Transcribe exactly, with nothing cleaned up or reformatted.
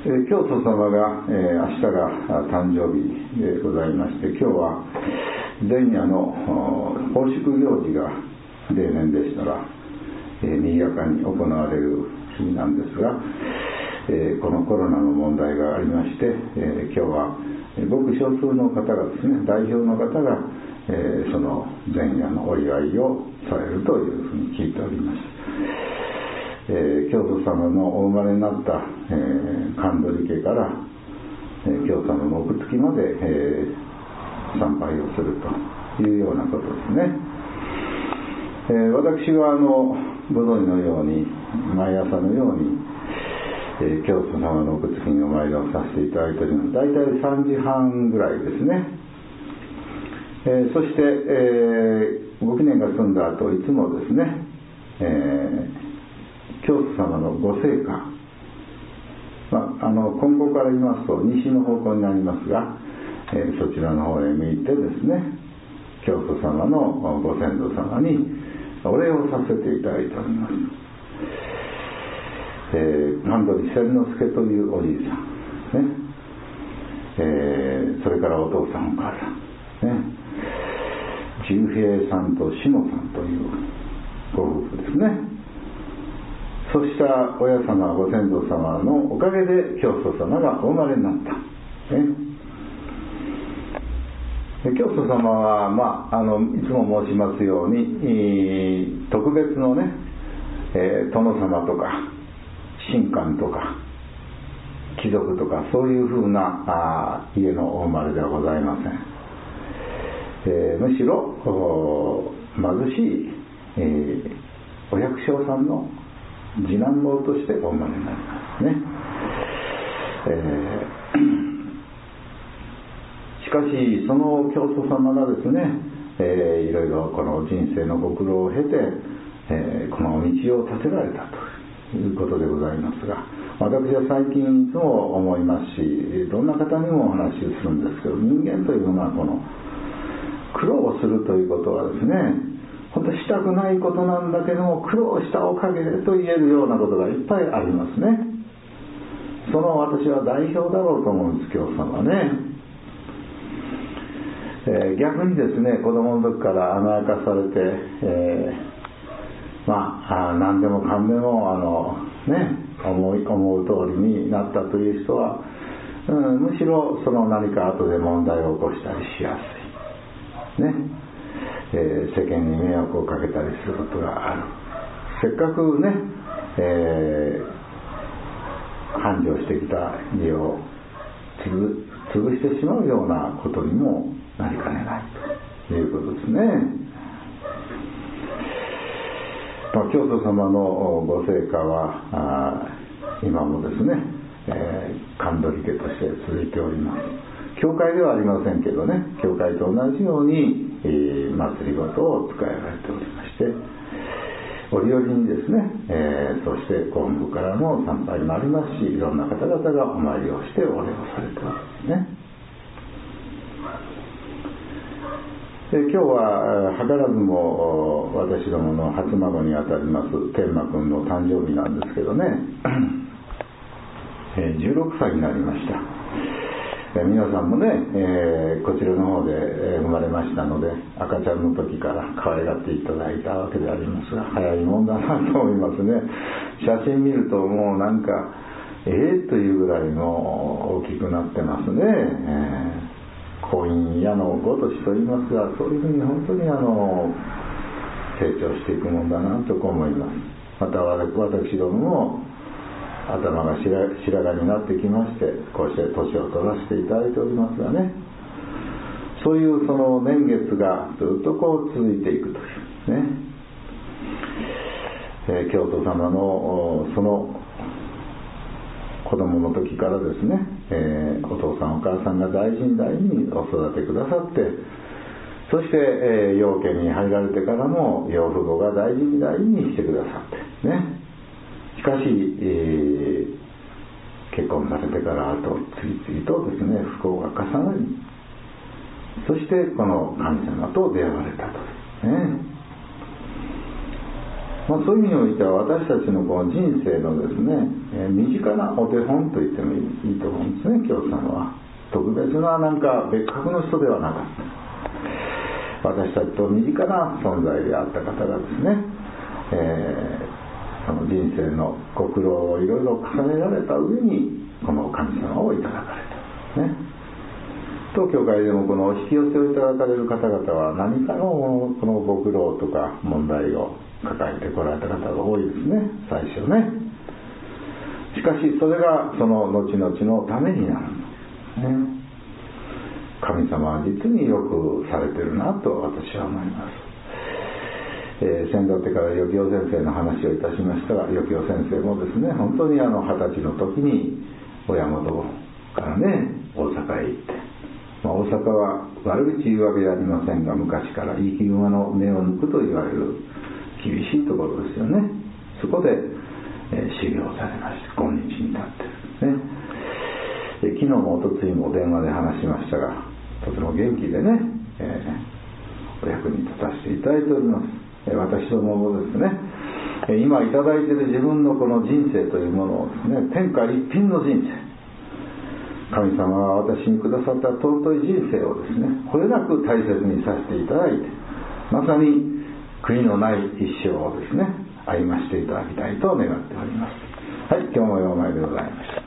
えー、教祖様が、えー、明日が誕生日でございまして、今日は前夜の奉祝行事が例年でしたら、えー、賑やかに行われる日なんですが、えー、このコロナの問題がありまして、えー、今日はごく少数の方がですね、代表の方が、えー、その前夜のお祝いをされるというふうに聞いております。えー、教祖様のお生まれになった、えー、神取家から、えー、教祖様の奥月まで、えー、参拝をするというようなことですね。えー、私はあのご存知のように毎朝のように、えー、教祖様の奥月にお参りをさせていただいております。大体さんじはんぐらいですね。えー、そして、えー、ご記念が済んだ後いつもですね、えー教祖様のご生家、まあ、あの今後から言いますと西の方向になりますが、えー、そちらの方へ向いてですね、教祖様のご先祖様にお礼をさせていただいております。えー、神取千之助というおじいさん、ねえー、それからお父さんお母さん、ね、十平さんと下さんというご夫婦ですね。そうした親様ご先祖様のおかげで教祖様がお生まれになった、ね、教祖様は、まあ、あのいつも申しますように特別のね、えー、殿様とか神官とか貴族とかそういうふうなあ家のお生まれではございません。えー、むしろ貧しい、えー、お百姓さんの次男坊としてお生まれになりますね。えー、しかしその教祖様がですね、えー、いろいろこの人生のご苦労を経て、えー、この道を立てられたということでございますが、私は最近いつも思いますし、どんな方にもお話しするんですけど、人間というのはこの苦労をするということはですね、本当にしたくないことなんだけども、苦労したおかげでと言えるようなことがいっぱいありますね。その私は代表だろうと思うんです、教祖様はね。えー、逆にですね、子供の時から甘やかされて、えー、まあ、あ何でもかんでもあの、ね、思い思う通りになったという人は、うん、むしろその何か後で問題を起こしたりしやすい。ね。えー、世間に迷惑をかけたりすることがある。せっかくね、えー、繁盛してきた家を潰してしまうようなことにもなりかねないということですね。まあ、教祖様のご生家は今もですね、えー、神取家として続いております。教会ではありませんけどね、教会と同じように、えー、祭りごとを使えられておりまして、折々にですね、えー、そして本部からも参拝もありますし、いろんな方々がお参りをしてお礼をされておりますね。で今日は図らずも私どもの初孫にあたります天馬くんの誕生日なんですけどね、えー、じゅうろくさいになりました。皆さんもね、えー、こちらの方で生まれましたので、赤ちゃんの時から可愛がっていただいたわけでありますが、早いもんだなと思いますね。写真見るともうなんかええー、というぐらいの大きくなってますね。えー、婚姻屋のごとしと言いますが、そういうふうに本当にあの成長していくもんだなと思います。また私どもも頭が白髪になってきまして、こうして年を取らせていただいておりますがね、そういうその年月がずっとこう続いていくというね、えー、教祖様のその子供の時からですね、えー、お父さんお母さんが大事に大事にお育てくださって、そして、えー、養家に入られてからも養父母が大事に大事にしてくださってね。しかし、えー、結婚されてからあと次々とですね、不幸が重なり、そしてこの神様と出会われたとね。 まあ、そういう意味においては私たちのこの人生のですね、えー、身近なお手本と言ってもいい、いいと思うんですね。京さんは特別ななんか別格の人ではなかった。私たちと身近な存在であった方がですね、えー、その人生のご苦労をいろいろ重ねられた上にこの神様をいただかれたね。当教会でもこの引き寄せをいただかれる方々は何かのこのご苦労とか問題を抱えてこられた方が多いですね、最初ね。しかしそれがその後々のためになる、ね、神様は実によくされてるなと私は思います。えー、先だってから余清先生の話をいたしましたが、余清先生もですね、本当にあの二十歳の時に親元からね大阪へ行って、まあ、大阪は悪口言うわけではありませんが、昔から生き馬の目を抜くと言われる厳しいところですよね。そこで、えー、修行されまして今日に至ってるんですね。で昨日もおとついも電話で話しましたが、とても元気でね、えー、お役に立たせていただいております。えー、私どももですね、えー、今いただいている自分のこの人生というものをですね、天下一品の人生、神様は私にくださった尊い人生をですね、これなく大切にさせていただいて、まさに悔いのない一生をですね歩ませていただきたいと願っております。はい、今日もお前でございました。